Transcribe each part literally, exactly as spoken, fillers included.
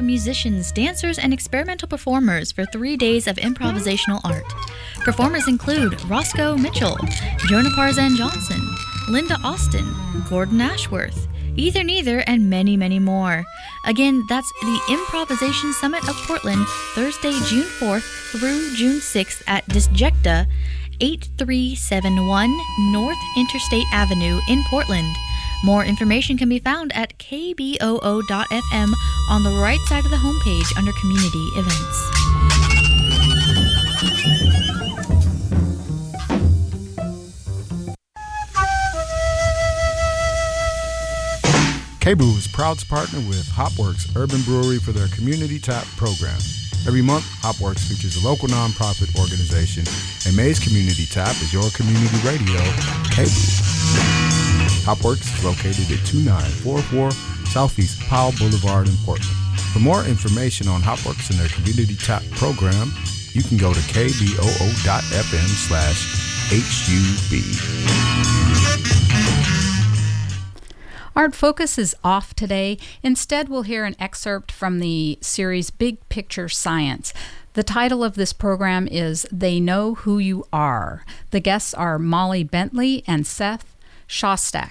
musicians, dancers, and experimental performers for three days of improvisational art. Performers include Roscoe Mitchell, Jonah Parzan Johnson, Linda Austin, Gordon Ashworth, Ether Neither, and many, many more. Again, that's the Improvisation Summit of Portland, Thursday, June fourth through June sixth at Disjecta, eighty-three seventy-one North Interstate Avenue in Portland. More information can be found at k b o o dot f m on the right side of the homepage under Community Events. K B O O is proud to partner with Hopworks Urban Brewery for their Community Tap program. Every month, Hopworks features a local nonprofit organization, and May's Community Tap is your community radio, K B O O. Hopworks is located at two nine four four Southeast Powell Boulevard in Portland. For more information on Hopworks and their Community Tap program, you can go to k b o o dot f m slash h u b. Art Focus is off today. Instead, we'll hear an excerpt from the series Big Picture Science. The title of this program is They Know Who You Are. The guests are Molly Bentley and Seth Shostak.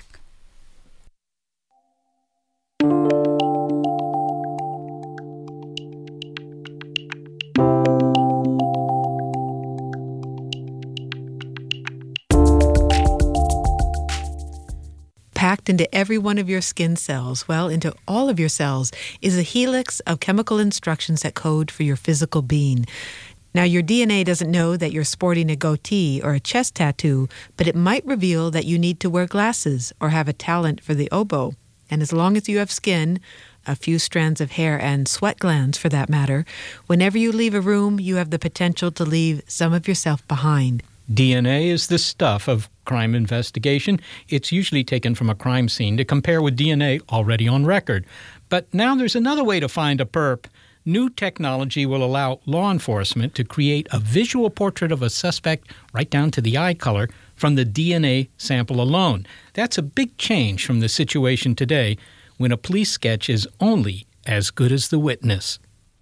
Packed into every one of your skin cells, well, into all of your cells, is a helix of chemical instructions that code for your physical being. Now, your D N A doesn't know that you're sporting a goatee or a chest tattoo, but it might reveal that you need to wear glasses or have a talent for the oboe. And as long as you have skin, a few strands of hair, and sweat glands for that matter, whenever you leave a room, you have the potential to leave some of yourself behind. D N A is the stuff of crime investigation. It's usually taken from a crime scene to compare with D N A already on record. But now there's another way to find a perp. New technology will allow law enforcement to create a visual portrait of a suspect right down to the eye color from the D N A sample alone. That's a big change from the situation today when a police sketch is only as good as the witness.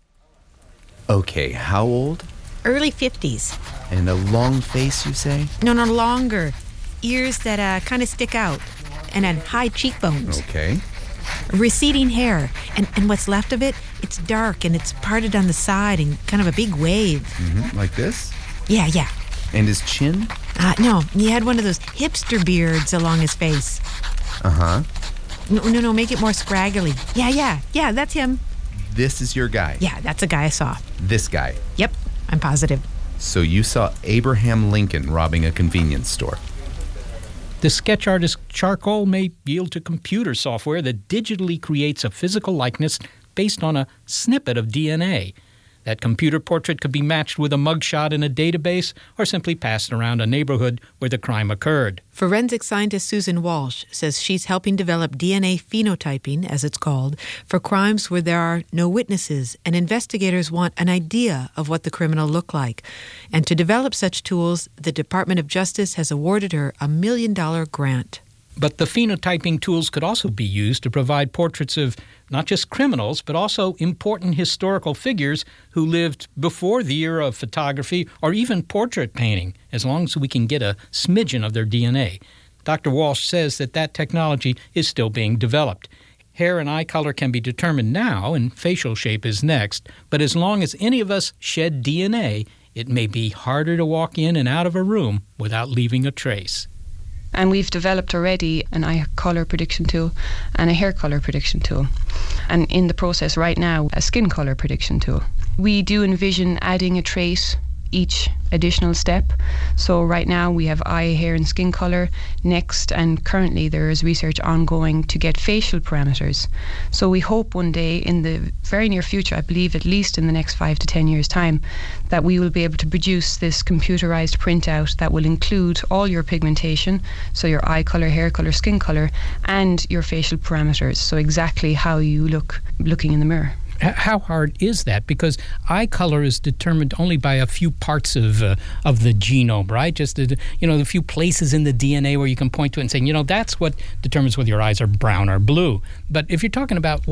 Okay, how old? Early fifties. And a long face, you say? No, no, longer. Ears that uh, kind of stick out. And then high cheekbones. Okay. Receding hair. And, and what's left of it, it's dark and it's parted on the side in kind of a big wave. Mm-hmm. Like this? Yeah, yeah. And his chin? Uh, no, he had one of those hipster beards along his face. Uh-huh. No, no, no, make it more scraggly. Yeah, yeah, yeah, that's him. This is your guy? Yeah, that's a guy I saw. This guy? Yep, I'm positive. So you saw Abraham Lincoln robbing a convenience store? The sketch artist's charcoal may yield to computer software that digitally creates a physical likeness based on a snippet of D N A. That computer portrait could be matched with a mugshot in a database or simply passed around a neighborhood where the crime occurred. Forensic scientist Susan Walsh says she's helping develop D N A phenotyping, as it's called, for crimes where there are no witnesses, and investigators want an idea of what the criminal looked like. And to develop such tools, the Department of Justice has awarded her a million-dollar grant. But the phenotyping tools could also be used to provide portraits of not just criminals, but also important historical figures who lived before the era of photography or even portrait painting, as long as we can get a smidgen of their D N A. Doctor Walsh says that that technology is still being developed. Hair and eye color can be determined now, and facial shape is next, but as long as any of us shed D N A, it may be harder to walk in and out of a room without leaving a trace. And we've developed already an eye colour prediction tool and a hair colour prediction tool. And in the process right now, a skin colour prediction tool. We do envision adding a trait each additional step. So right now we have eye, hair and skin colour. Next, and currently there is research ongoing to get facial parameters. So we hope one day in the very near future, I believe at least in the next five to ten years time, that we will be able to produce this computerized printout that will include all your pigmentation, so your eye colour, hair colour, skin colour, and your facial parameters, so exactly how you look looking in the mirror. How hard is that? Because eye color is determined only by a few parts of uh, of the genome, right? Just the, you know, the few places in the D N A where you can point to it and say, you know, that's what determines whether your eyes are brown or blue. But if you're talking about what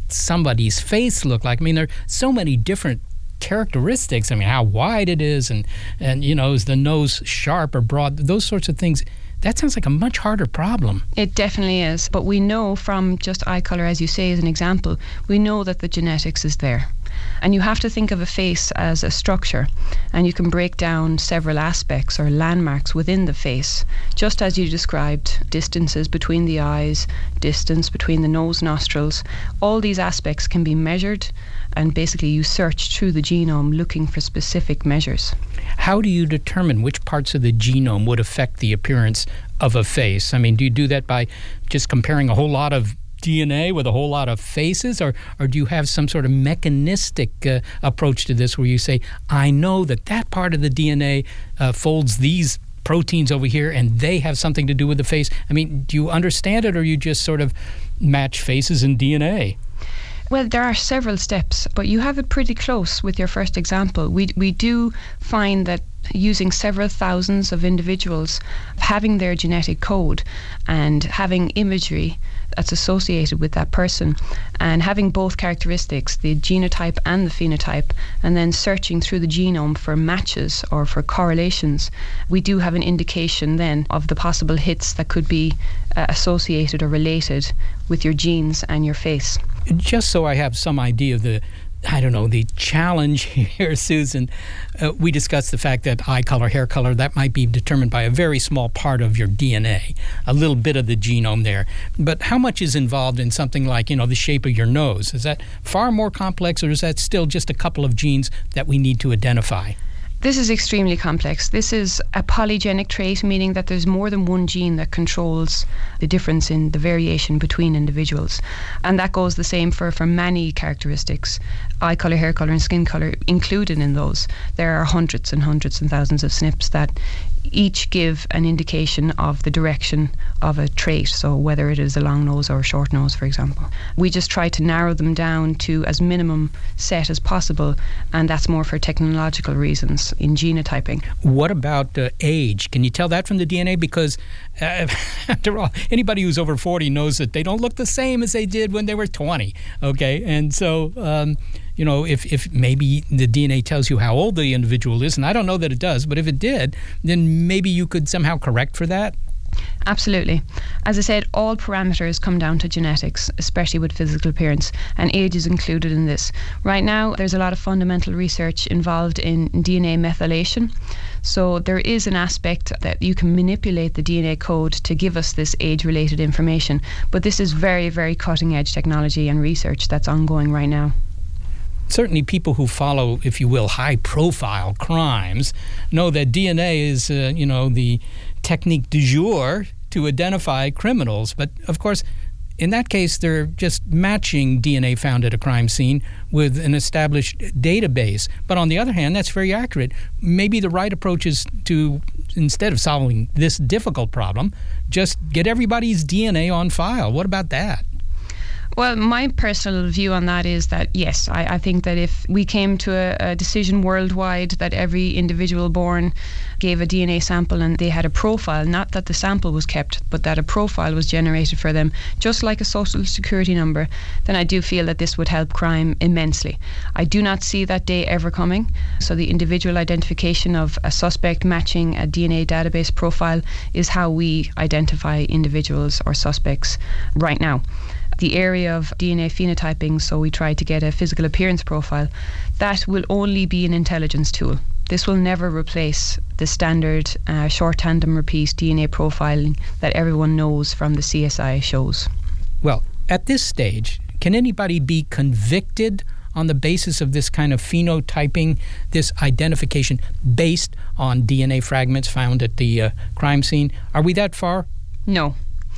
somebody's face look like? I mean, there are so many different characteristics. I mean, how wide it is, and, and you know, is the nose sharp or broad? Those sorts of things. That sounds like a much harder problem. It definitely is. But we know from just eye colour, as you say, as an example, we know that the genetics is there. And you have to think of a face as a structure, and you can break down several aspects or landmarks within the face, just as you described, distances between the eyes, distance between the nose, nostrils. All these aspects can be measured, and basically you search through the genome looking for specific measures. How do you determine which parts of the genome would affect the appearance of a face? I mean, do you do that by just comparing a whole lot of D N A with a whole lot of faces, or, or do you have some sort of mechanistic uh, approach to this where you say, I know that that part of the D N A uh, folds these proteins over here and they have something to do with the face? I mean, do you understand it, or you just sort of match faces and D N A? Well, there are several steps, but you have it pretty close with your first example. We we do find that using several thousands of individuals, having their genetic code and having imagery that's associated with that person, and having both characteristics, the genotype and the phenotype, and then searching through the genome for matches or for correlations, we do have an indication then of the possible hits that could be uh, associated or related with your genes and your face. Just so I have some idea of the I don't know, the challenge here, Susan, uh, we discussed the fact that eye color, hair color, that might be determined by a very small part of your D N A, a little bit of the genome there. But how much is involved in something like, you know, the shape of your nose? Is that far more complex, or is that still just a couple of genes that we need to identify? This is extremely complex. This is a polygenic trait, meaning that there's more than one gene that controls the difference in the variation between individuals. And that goes the same for, for many characteristics, eye colour, hair colour and skin colour included in those. There are hundreds and hundreds and thousands of S N Ps that each give an indication of the direction of a trait, so whether it is a long nose or a short nose, for example. We just try to narrow them down to as minimum set as possible, and that's more for technological reasons in genotyping. What about uh, age? Can you tell that from the D N A? Because uh, after all, anybody who's over forty knows that they don't look the same as they did when they were twenty, okay? And so, um, you know, if, if maybe the D N A tells you how old the individual is, and I don't know that it does, but if it did, then maybe you could somehow correct for that? Absolutely. As I said, all parameters come down to genetics, especially with physical appearance, and age is included in this. Right now, there's a lot of fundamental research involved in D N A methylation. So there is an aspect that you can manipulate the D N A code to give us this age-related information. But this is very, very cutting-edge technology and research that's ongoing right now. Certainly people who follow, if you will, high-profile crimes know that D N A is, uh, you know, the technique du jour to identify criminals. But, of course, in that case, they're just matching D N A found at a crime scene with an established database. But on the other hand, that's very accurate. Maybe the right approach is to, instead of solving this difficult problem, just get everybody's D N A on file. What about that? Well, my personal view on that is that, yes, I, I think that if we came to a, a decision worldwide that every individual born gave a D N A sample and they had a profile, not that the sample was kept, but that a profile was generated for them, just like a social security number, then I do feel that this would help crime immensely. I do not see that day ever coming. So the individual identification of a suspect matching a D N A database profile is how we identify individuals or suspects right now. The area of D N A phenotyping, so we try to get a physical appearance profile, that will only be an intelligence tool. This will never replace the standard uh, short tandem repeat D N A profiling that everyone knows from the C S I shows. Well, at this stage, can anybody be convicted on the basis of this kind of phenotyping, this identification based on D N A fragments found at the uh, crime scene? Are we that far? No.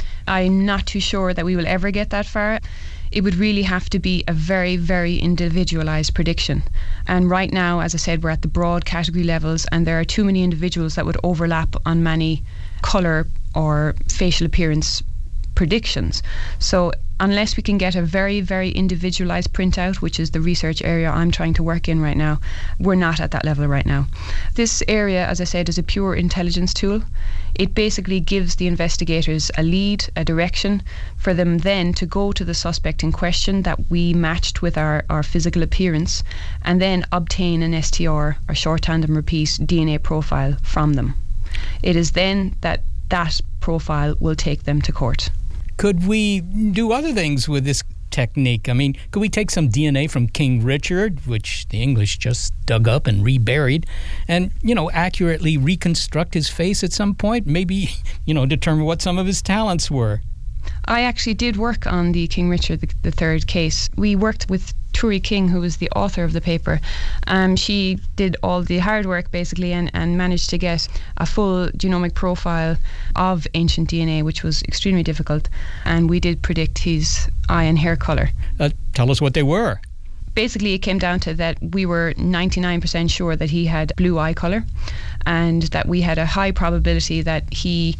I'm not too sure that we will ever get that far. It would really have to be a very, very individualised prediction. And right now, as I said, we're at the broad category levels, and there are too many individuals that would overlap on many colour or facial appearance predictions. So unless we can get a very, very individualized printout, which is the research area I'm trying to work in right now, we're not at that level right now. This area, as I said, is a pure intelligence tool. It basically gives the investigators a lead, a direction, for them then to go to the suspect in question that we matched with our, our physical appearance, and then obtain an S T R, or short tandem repeat D N A profile from them. It is then that that profile will take them to court. Could we do other things with this technique? I mean, could we take some D N A from King Richard, which the English just dug up and reburied, and, you know, accurately reconstruct his face at some point? Maybe, you know, determine what some of his talents were. I actually did work on the King Richard the Third case. We worked with Turi King, who was the author of the paper. Um, she did all the hard work basically and, and managed to get a full genomic profile of ancient D N A, which was extremely difficult. And we did predict his eye and hair colour. Uh, tell us what they were. Basically, it came down to that we were ninety-nine percent sure that he had blue eye colour, and that we had a high probability that he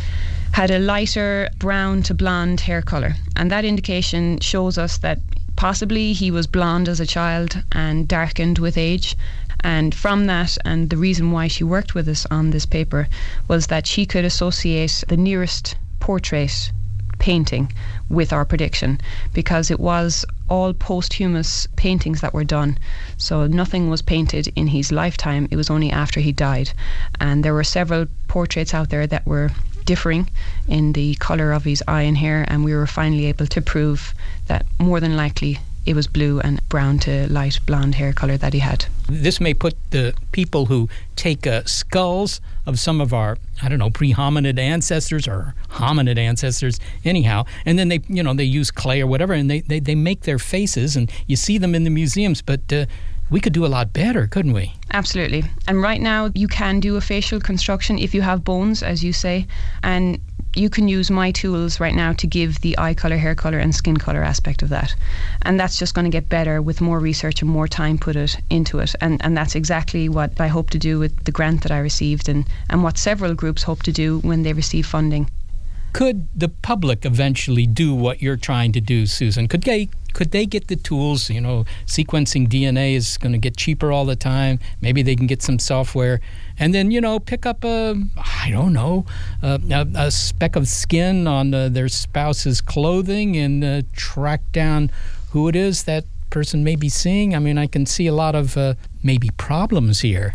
had a lighter brown to blonde hair colour. And that indication shows us that possibly he was blonde as a child and darkened with age. And from that, and the reason why she worked with us on this paper, was that she could associate the nearest portrait painting with our prediction, because it was all posthumous paintings that were done. So nothing was painted in his lifetime, it was only after he died. And there were several portraits out there that were differing in the colour of his eye and hair, and we were finally able to prove that more than likely it was blue and brown to light blonde hair colour that he had. This may put the people who take uh, skulls of some of our, I don't know, pre-hominid ancestors or hominid ancestors anyhow, and then they, you know, they use clay or whatever, and they, they, they make their faces, and you see them in the museums, but uh, we could do a lot better, couldn't we? Absolutely. And right now you can do a facial construction if you have bones, as you say, and you can use my tools right now to give the eye colour, hair colour and skin colour aspect of that. And that's just going to get better with more research and more time put it into it. And, and that's exactly what I hope to do with the grant that I received, and, and what several groups hope to do when they receive funding. Could the public eventually do what you're trying to do, Susan? Could they could they get the tools? You know, sequencing D N A is going to get cheaper all the time. Maybe they can get some software, and then, you know, pick up a, I don't know, a, a, a speck of skin on uh, their spouse's clothing and uh, track down who it is that person may be seeing. I mean, I can see a lot of uh, maybe problems here.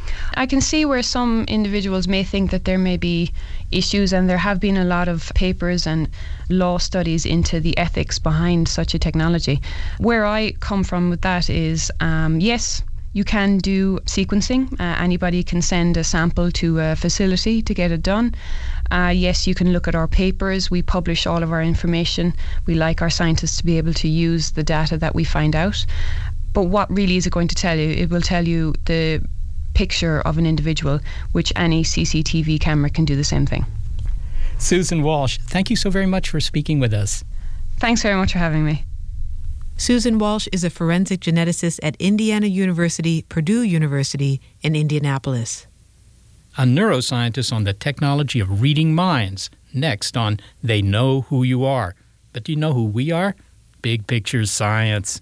I can see where some individuals may think that there may be issues, and there have been a lot of papers and law studies into the ethics behind such a technology. Where I come from with that is, um, yes, you can do sequencing. Uh, anybody can send a sample to a facility to get it done. Uh, yes, you can look at our papers. We publish all of our information. We like our scientists to be able to use the data that we find out. But what really is it going to tell you? It will tell you the picture of an individual, which any C C T V camera can do the same thing. Susan Walsh, thank you so very much for speaking with us. Thanks very much for having me. Susan Walsh is a forensic geneticist at Indiana University, Purdue University in Indianapolis. A neuroscientist on the technology of reading minds. Next on They Know Who You Are. But do you know who we are? Big Picture Science.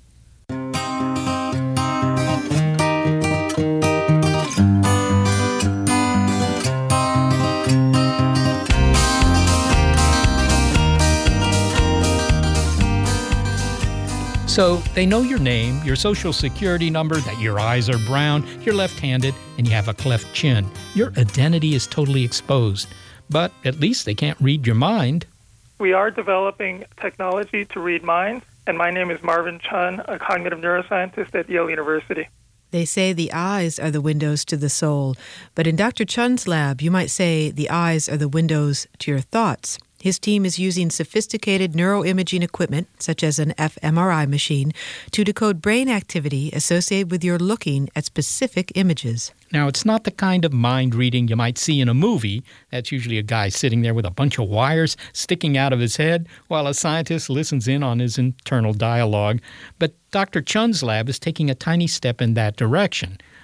So they know your name, your social security number, that your eyes are brown, you're left-handed, and you have a cleft chin. Your identity is totally exposed. But at least they can't read your mind. We are developing technology to read minds, and my name is Marvin Chun, a cognitive neuroscientist at Yale University. They say the eyes are the windows to the soul, but in Doctor Chun's lab, you might say the eyes are the windows to your thoughts. His team is using sophisticated neuroimaging equipment, such as an fMRI machine, to decode brain activity associated with your looking at specific images. Now, it's not the kind of mind reading you might see in a movie. That's usually a guy sitting there with a bunch of wires sticking out of his head while a scientist listens in on his internal dialogue. But Doctor Chun's lab is taking a tiny step in that direction.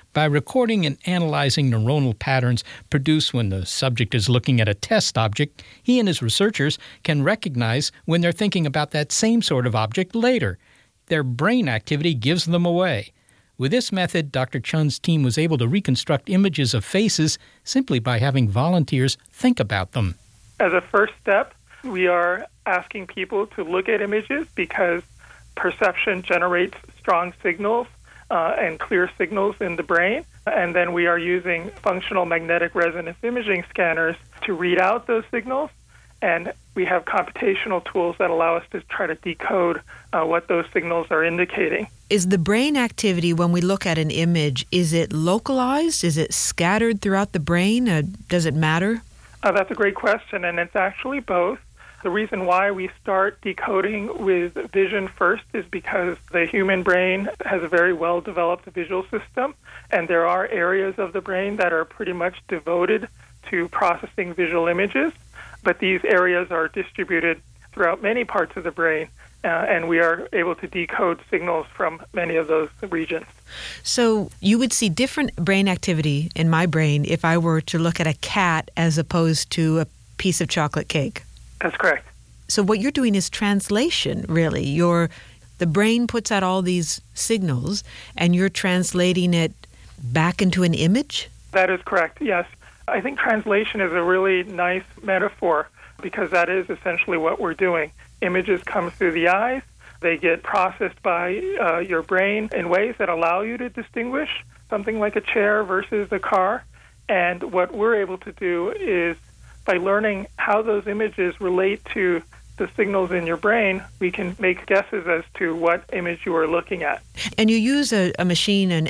By recording and analyzing neuronal patterns produced when the subject is looking at a test object, he and his researchers can recognize when they're thinking about that same sort of object later. Their brain activity gives them away. With this method, Doctor Chun's team was able to reconstruct images of faces simply by having volunteers think about them. As a first step, we are asking people to look at images because perception generates strong signals uh, and clear signals in the brain. And then we are using functional magnetic resonance imaging scanners to read out those signals. And we have computational tools that allow us to try to decode uh, what those signals are indicating. Is the brain activity, when we look at an image, is it localized? Is it scattered throughout the brain? Uh, does it matter? Uh, that's a great question, and it's actually both. The reason why we start decoding with vision first is because the human brain has a very well-developed visual system, and there are areas of the brain that are pretty much devoted to processing visual images. But these areas are distributed throughout many parts of the brain, uh, and we are able to decode signals from many of those regions. So you would see different brain activity in my brain if I were to look at a cat as opposed to a piece of chocolate cake? That's correct. So what you're doing is translation, really. You're, the brain puts out all these signals, and you're translating it back into an image? That is correct, yes. I think translation is a really nice metaphor because that is essentially what we're doing. Images come through the eyes. They get processed by uh, your brain in ways that allow you to distinguish something like a chair versus a car. And what we're able to do is, by learning how those images relate to the signals in your brain, we can make guesses as to what image you are looking at. And you use a, a machine, an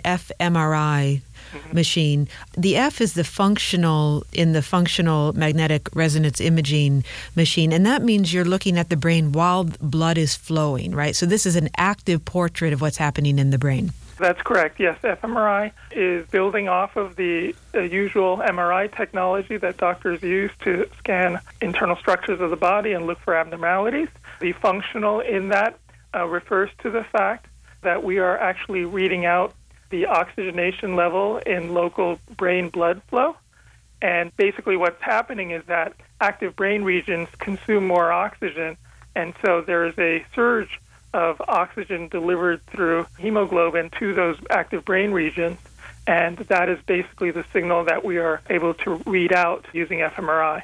fMRI mm-hmm. machine. The F is the functional, in the functional magnetic resonance imaging machine, and that means you're looking at the brain while blood is flowing, right? So this is an active portrait of what's happening in the brain. That's correct, yes. fMRI is building off of the uh, usual M R I technology that doctors use to scan internal structures of the body and look for abnormalities. The functional in that uh, refers to the fact that we are actually reading out the oxygenation level in local brain blood flow. And basically what's happening is that active brain regions consume more oxygen, and so there is a surge of oxygen delivered through hemoglobin to those active brain regions, and that is basically the signal that we are able to read out using fMRI.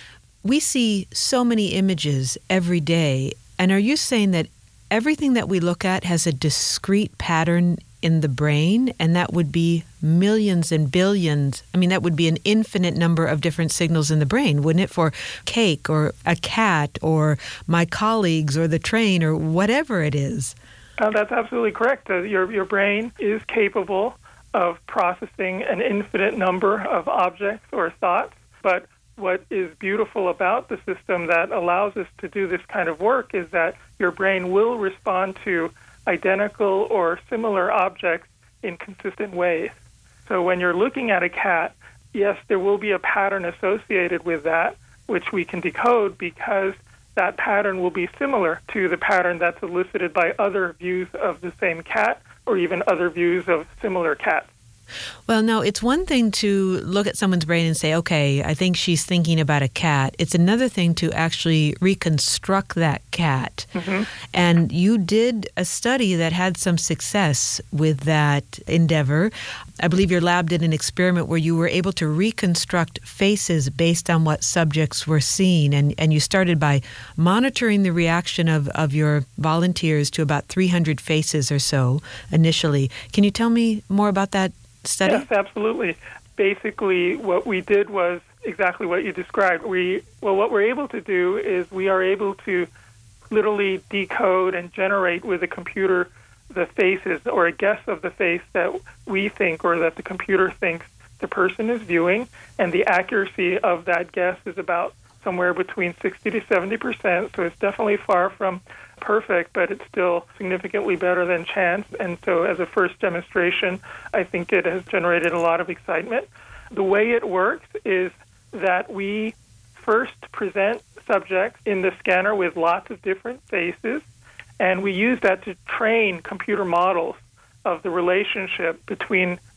We see so many images every day, and are you saying that everything that we look at has a discrete pattern in the brain, and that would be millions and billions? I mean, that would be an infinite number of different signals in the brain, wouldn't it, for cake or a cat or my colleagues or the train or whatever it is? Uh, that's absolutely correct. Uh, your, your brain is capable of processing an infinite number of objects or thoughts, but what is beautiful about the system that allows us to do this kind of work is that your brain will respond to identical or similar objects in consistent ways. So when you're looking at a cat, yes, there will be a pattern associated with that, which we can decode because that pattern will be similar to the pattern that's elicited by other views of the same cat or even other views of similar cats. Well, no, it's one thing to look at someone's brain and say, okay, I think she's thinking about a cat. It's another thing to actually reconstruct that cat. Mm-hmm. And you did a study that had some success with that endeavor. I believe your lab did an experiment where you were able to reconstruct faces based on what subjects were seeing. And, and you started by monitoring the reaction of, of your volunteers to about three hundred faces or so initially. Can you tell me more about that study? Yes, absolutely. Basically, what we did was exactly what you described. We well, what we're able to do is we are able to literally decode and generate with a computer the faces or a guess of the face that we think or that the computer thinks the person is viewing, and the accuracy of that guess is about somewhere between sixty to seventy percent, so it's definitely far from perfect, but it's still significantly better than chance. And so as a first demonstration, I think it has generated a lot of excitement. The way it works is that we first present subjects in the scanner with lots of different faces, and we use that to train computer models of the relationship between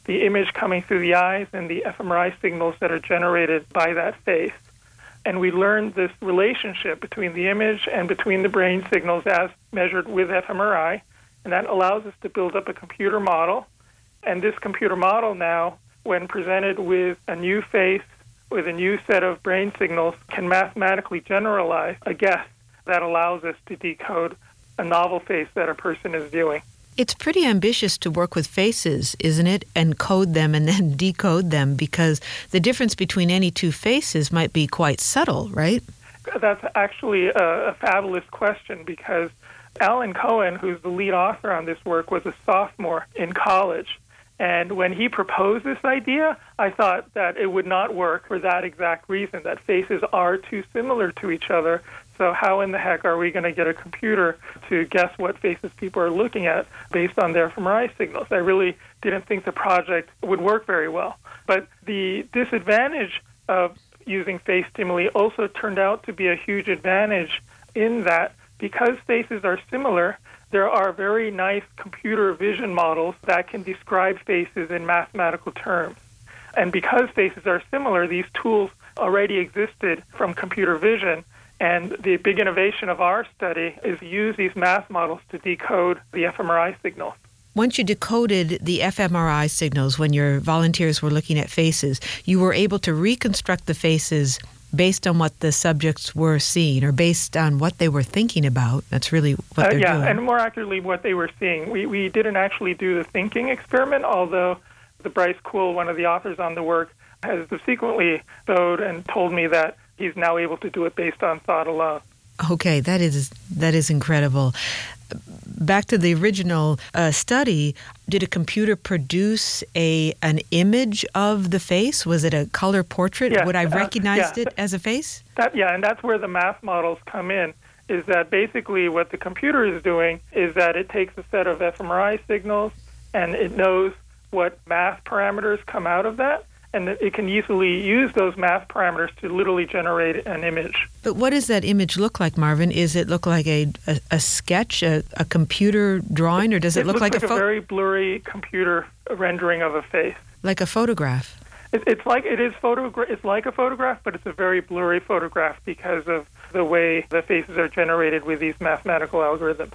the image coming through the eyes and the fMRI signals that are generated by that face. And we learned this relationship between the image and between the brain signals as measured with fMRI, and that allows us to build up a computer model. And this computer model now, when presented with a new face, with a new set of brain signals, can mathematically generalize a guess that allows us to decode a novel face that a person is viewing. It's pretty ambitious to work with faces, isn't it, and code them and then decode them, because the difference between any two faces might be quite subtle, right? That's actually a, a fabulous question, because Alan Cohen, who's the lead author on this work, was a sophomore in college. And when he proposed this idea, I thought that it would not work for that exact reason, that faces are too similar to each other. So how in the heck are we going to get a computer to guess what faces people are looking at based on their fMRI signals? I really didn't think the project would work very well. But the disadvantage of using face stimuli also turned out to be a huge advantage in that because faces are similar, there are very nice computer vision models that can describe faces in mathematical terms. And because faces are similar, these tools already existed from computer vision. And the big innovation of our study is to use these math models to decode the fMRI signals. Once you decoded the fMRI signals when your volunteers were looking at faces, you were able to reconstruct the faces based on what the subjects were seeing or based on what they were thinking about. That's really what uh, they're yeah, doing. Yeah, and more accurately, what they were seeing. We, we didn't actually do the thinking experiment, although the Bryce Kuhl, one of the authors on the work, has subsequently showed and told me that he's now able to do it based on thought alone. Okay, that is that is incredible. Back to the original uh, study, did a computer produce a an image of the face? Was it a color portrait? Yes, Would I have uh, recognized yeah. it as a face? That, yeah, and that's where the math models come in, is that basically what the computer is doing is that it takes a set of fMRI signals and it knows what math parameters come out of that, and it can easily use those math parameters to literally generate an image. But what does that image look like, Marvin? Is it look like a, a, a sketch, a, a computer drawing, or does it, it look looks like, like a, a pho- very blurry computer rendering of a face? like a photograph? It, it's like it is photogra- It's like a photograph, but it's a very blurry photograph because of the way the faces are generated with these mathematical algorithms.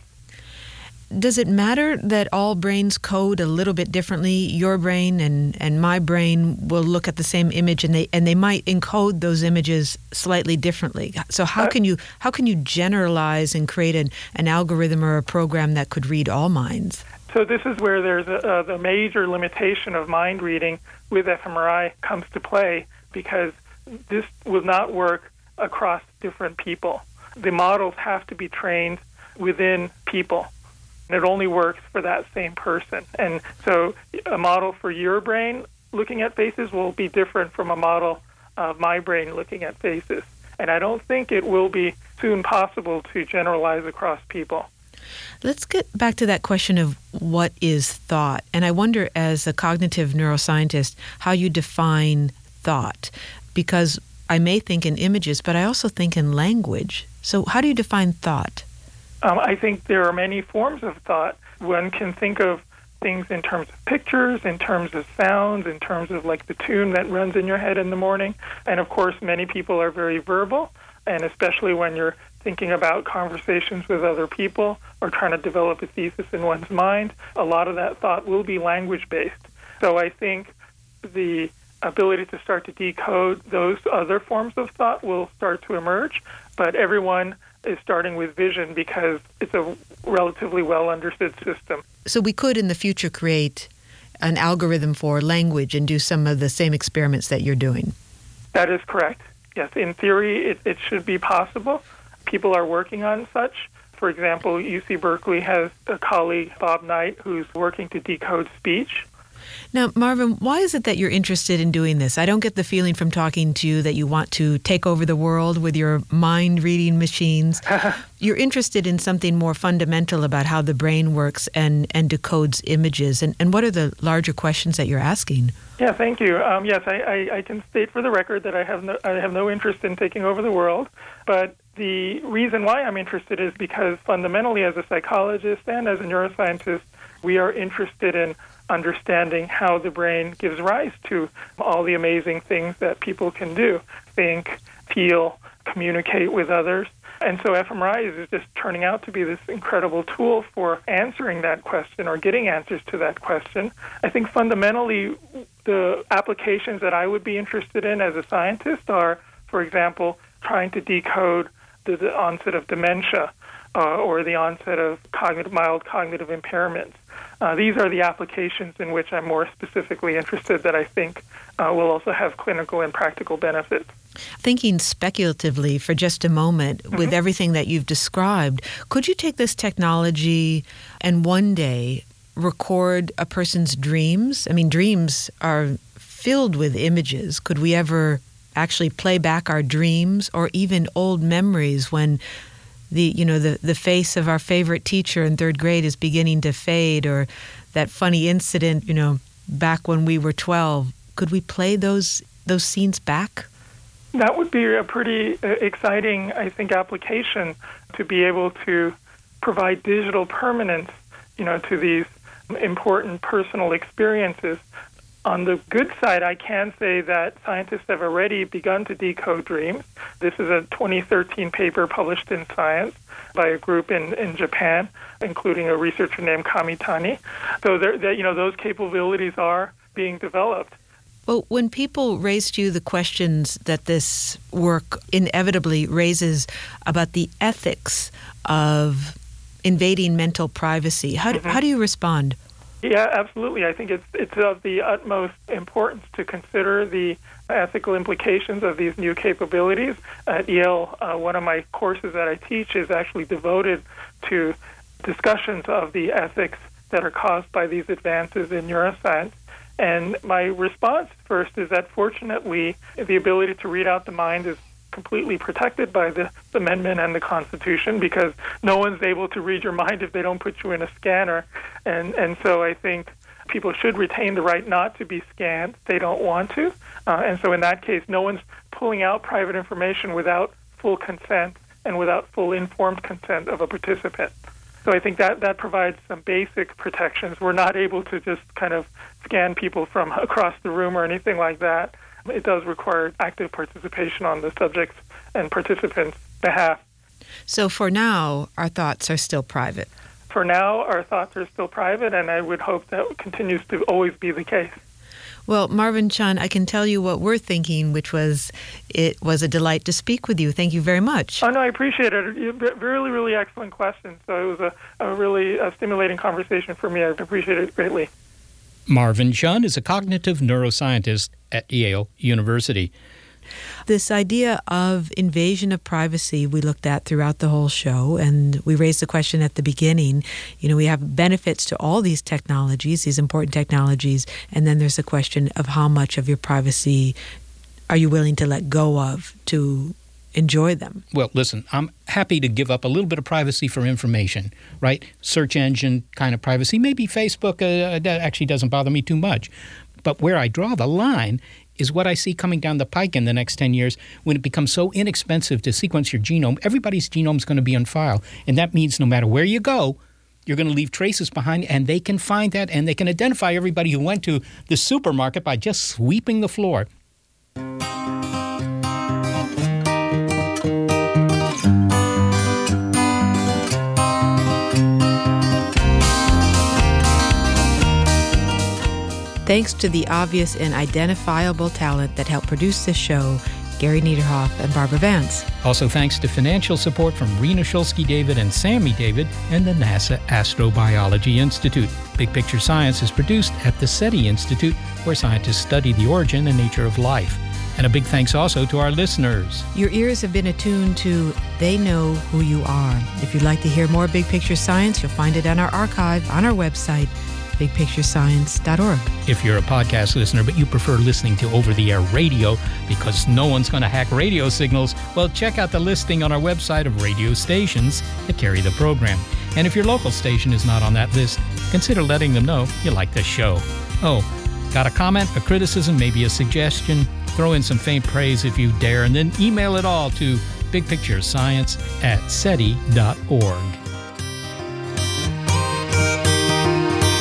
Does it matter that all brains code a little bit differently? Your brain and, and my brain will look at the same image, and they and they might encode those images slightly differently. So how can you how can you generalize and create an, an algorithm or a program that could read all minds? So this is where there's a, uh, the major limitation of mind reading with fMRI comes to play, because this will not work across different people. The models have to be trained within people. And it only works for that same person. And so a model for your brain looking at faces will be different from a model of my brain looking at faces. And I don't think it will be soon possible to generalize across people. Let's get back to that question of what is thought. And I wonder, as a cognitive neuroscientist, how you define thought. Because I may think in images, but I also think in language. So how do you define thought? Um, I think there are many forms of thought. One can think of things in terms of pictures, in terms of sounds, in terms of like the tune that runs in your head in the morning. And of course, many people are very verbal, and especially when you're thinking about conversations with other people or trying to develop a thesis in one's mind, a lot of that thought will be language-based. So I think the ability to start to decode those other forms of thought will start to emerge, but everyone is starting with vision because it's a relatively well-understood system. So we could in the future create an algorithm for language and do some of the same experiments that you're doing. That is correct. Yes, in theory, it, it should be possible. People are working on such. For example, U C Berkeley has a colleague, Bob Knight, who's working to decode speech. Now, Marvin, why is it that you're interested in doing this? I don't get the feeling from talking to you that you want to take over the world with your mind-reading machines. You're interested in something more fundamental about how the brain works and, and decodes images. And, and what are the larger questions that you're asking? Yeah, thank you. Um, yes, I, I, I can state for the record that I have no, I have no interest in taking over the world, but the reason why I'm interested is because fundamentally as a psychologist and as a neuroscientist, We are interested in understanding how the brain gives rise to all the amazing things that people can do, think, feel, communicate with others. And so fMRI is just turning out to be this incredible tool for answering that question or getting answers to that question. I think fundamentally the applications that I would be interested in as a scientist are, for example, trying to decode the, the onset of dementia uh, or the onset of cognitive, mild cognitive impairments. Uh, these are the applications in which I'm more specifically interested that I think uh, will also have clinical and practical benefits. Thinking speculatively for just a moment, mm-hmm. with everything that you've described, could you take this technology and one day record a person's dreams? I mean, dreams are filled with images. Could we ever actually play back our dreams or even old memories when the you know the, the face of our favorite teacher in third grade is beginning to fade, or that funny incident, you know, back when we were twelve? Could we play those those scenes back? That would be a pretty uh, exciting, I think, application to be able to provide digital permanence, you know, to these important personal experiences. On the good side, I can say that scientists have already begun to decode dreams. This is a twenty thirteen paper published in Science by a group in, in Japan, including a researcher named Kamitani. So, there, there, you know, those capabilities are being developed. Well, when people raise to you the questions that this work inevitably raises about the ethics of invading mental privacy, how do, mm-hmm. how do you respond? Yeah, absolutely. I think it's it's of the utmost importance to consider the ethical implications of these new capabilities. At Yale, uh, one of my courses that I teach is actually devoted to discussions of the ethics that are caused by these advances in neuroscience. And my response first is that fortunately, the ability to read out the mind is completely protected by the, the amendment and the Constitution, because no one's able to read your mind if they don't put you in a scanner. And and so I think people should retain the right not to be scanned if they don't want to. Uh, and so in that case, no one's pulling out private information without full consent and without full informed consent of a participant. So I think that, that provides some basic protections. We're not able to just kind of scan people from across the room or anything like that. It does require active participation on the subjects and participants' behalf. So for now, our thoughts are still private. For now, our thoughts are still private, and I would hope that continues to always be the case. Well, Marvin Chun, I can tell you what we're thinking, which was it was a delight to speak with you. Thank you very much. Oh, no, I appreciate it. Really, really excellent questions. So it was a, a really a stimulating conversation for me. I appreciate it greatly. Marvin Chun is a cognitive neuroscientist at Yale University. This idea of invasion of privacy we looked at throughout the whole show, and we raised the question at the beginning. You know, we have benefits to all these technologies, these important technologies, and then there's the question of how much of your privacy are you willing to let go of to enjoy them? Well, listen, I'm happy to give up a little bit of privacy for information, right? Search engine kind of privacy. Maybe Facebook, uh, that actually doesn't bother me too much. But where I draw the line is what I see coming down the pike in the next ten years when it becomes so inexpensive to sequence your genome. Everybody's genome is going to be on file. And that means no matter where you go, you're going to leave traces behind, and they can find that, and they can identify everybody who went to the supermarket by just sweeping the floor. Thanks to the obvious and identifiable talent that helped produce this show, Gary Niederhoff and Barbara Vance. Also thanks to financial support from Rena Shulsky-David and Sammy David and the NASA Astrobiology Institute. Big Picture Science is produced at the SETI Institute, where scientists study the origin and nature of life. And a big thanks also to our listeners. Your ears have been attuned to They Know Who You Are. If you'd like to hear more Big Picture Science, you'll find it on our archive on our website, big picture science dot org. If you're a podcast listener, but you prefer listening to over-the-air radio because no one's going to hack radio signals, well, check out the listing on our website of radio stations that carry the program. And if your local station is not on that list, consider letting them know you like this show. Oh, got a comment, a criticism, maybe a suggestion? Throw in some faint praise if you dare, and then email it all to bigpicturescience at seti dot org.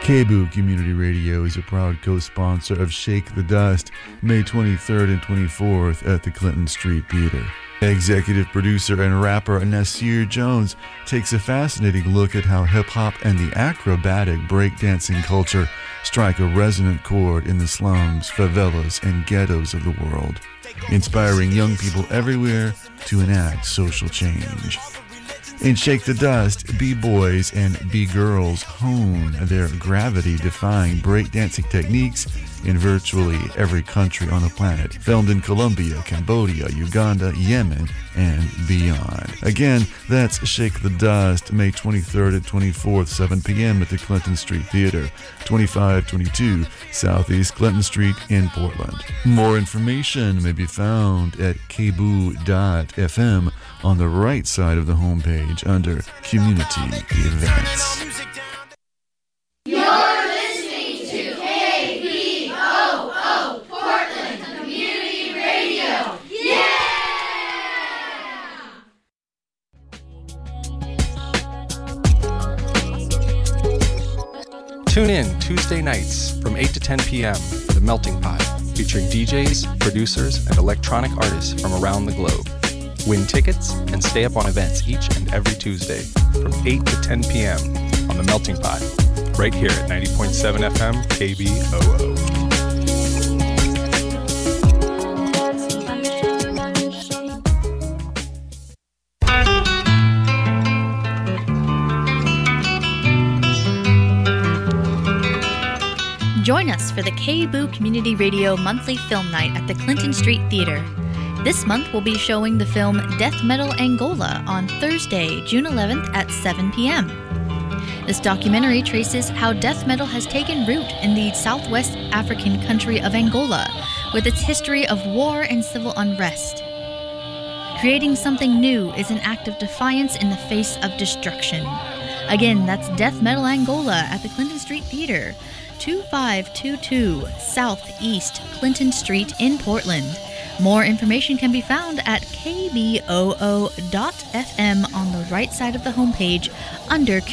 K B O O Community Radio is a proud co-sponsor of Shake the Dust, May twenty-third and twenty-fourth at the Clinton Street Theater. Executive producer and rapper Nasir Jones takes a fascinating look at how hip-hop and the acrobatic breakdancing culture strike a resonant chord in the slums, favelas, and ghettos of the world, inspiring young people everywhere to enact social change. In Shake the Dust, B-boys and B-girls hone their gravity-defying breakdancing techniques in virtually every country on the planet, filmed in Colombia, Cambodia, Uganda, Yemen, and beyond. Again, that's Shake the Dust, May twenty-third and twenty-fourth, seven p.m. at the Clinton Street Theater, twenty-five twenty-two Southeast Clinton Street in Portland. More information may be found at k b o o dot f m on the right side of the homepage under Community Events. You're listening to K B O O Portland Community Radio. Yeah! Tune in Tuesday nights from eight to ten p.m. for The Melting Pot, featuring D Js, producers, and electronic artists from around the globe. Win tickets and stay up on events each and every Tuesday from eight to ten p.m. on The Melting Pot, right here at ninety point seven F M K B O O. Join us for the K B O O Community Radio Monthly Film Night at the Clinton Street Theater. This month we'll be showing the film Death Metal Angola on Thursday, June eleventh at seven p.m. This documentary traces how death metal has taken root in the southwest African country of Angola, with its history of war and civil unrest. Creating something new is an act of defiance in the face of destruction. Again, that's Death Metal Angola at the Clinton Street Theater, twenty-five twenty-two Southeast Clinton Street in Portland. More information can be found at k b o o dot f m on the right side of the homepage under